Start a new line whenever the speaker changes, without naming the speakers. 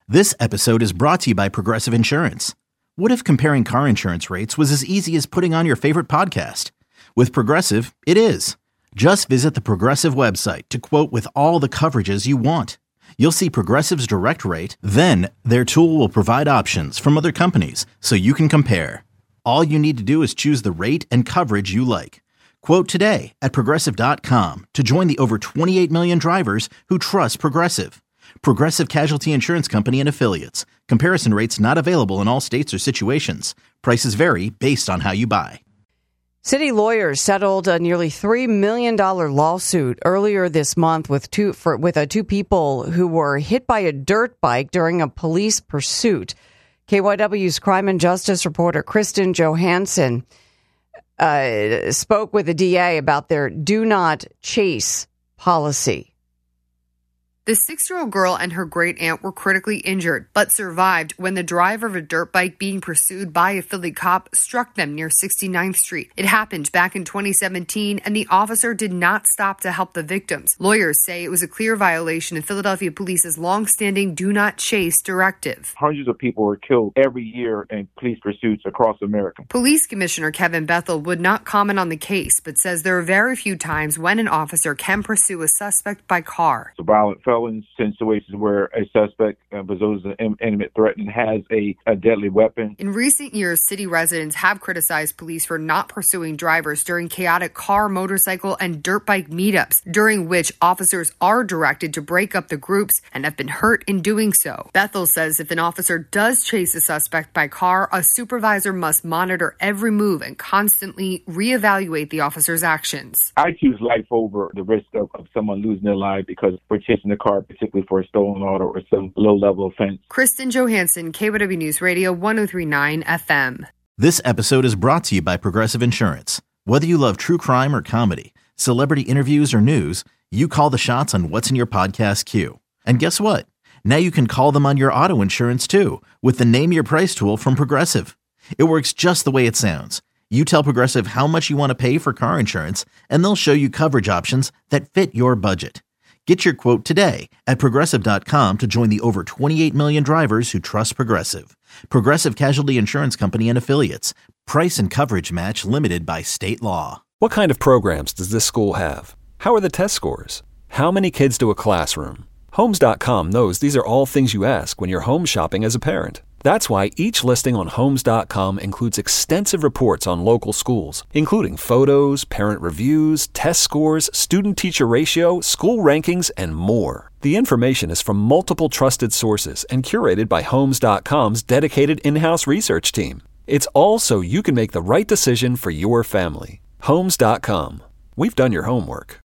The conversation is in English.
This episode is brought to you by Progressive Insurance. What if comparing car insurance rates was as easy as putting on your favorite podcast? With Progressive, it is. Just visit the Progressive website to quote with all the coverages you want. You'll see Progressive's direct rate, then their tool will provide options from other companies so you can compare. All you need to do is choose the rate and coverage you like. Quote today at Progressive.com to join the over 28 million drivers who trust Progressive. Progressive Casualty Insurance Company and Affiliates. Comparison rates not available in all states or situations. Prices vary based on how you buy.
City lawyers settled a nearly $3 million lawsuit earlier this month with two people who were hit by a dirt bike during a police pursuit. KYW's crime and justice reporter Kristen Johansson spoke with the DA about their do not chase policy.
The 6-year-old girl and her great-aunt were critically injured, but survived when the driver of a dirt bike being pursued by a Philly cop struck them near 69th Street. It happened back in 2017, and the officer did not stop to help the victims. Lawyers say it was a clear violation of Philadelphia Police's long-standing do not chase directive.
Hundreds of people are killed every year in police pursuits across America.
Police Commissioner Kevin Bethel would not comment on the case, but says there are very few times when an officer can pursue a suspect by car.
So violent felons, situations where a suspect poses an imminent threat and has a deadly weapon.
In recent years, city residents have criticized police for not pursuing drivers during chaotic car, motorcycle, and dirt bike meetups, during which officers are directed to break up the groups and have been hurt in doing so. Bethel says if an officer does chase a suspect by car, a supervisor must monitor every move and constantly reevaluate the officer's actions.
I choose life over the risk of someone losing their life because we're chasing the car, particularly for a stolen auto or some low-level offense.
Kristen Johansson, KYW News Radio 103.9 FM.
This episode is brought to you by Progressive Insurance. Whether you love true crime or comedy, celebrity interviews or news, you call the shots on what's in your podcast queue. And guess what? Now you can call them on your auto insurance too with the Name Your Price tool from Progressive. It works just the way it sounds. You tell Progressive how much you want to pay for car insurance, and they'll show you coverage options that fit your budget. Get your quote today at Progressive.com to join the over 28 million drivers who trust Progressive. Progressive Casualty Insurance Company and Affiliates. Price and coverage match limited by state law.
What kind of programs does this school have? How are the test scores? How many kids do a classroom? Homes.com knows these are all things you ask when you're home shopping as a parent. That's why each listing on Homes.com includes extensive reports on local schools, including photos, parent reviews, test scores, student-teacher ratio, school rankings, and more. The information is from multiple trusted sources and curated by Homes.com's dedicated in-house research team. It's all so you can make the right decision for your family. Homes.com. We've done your homework.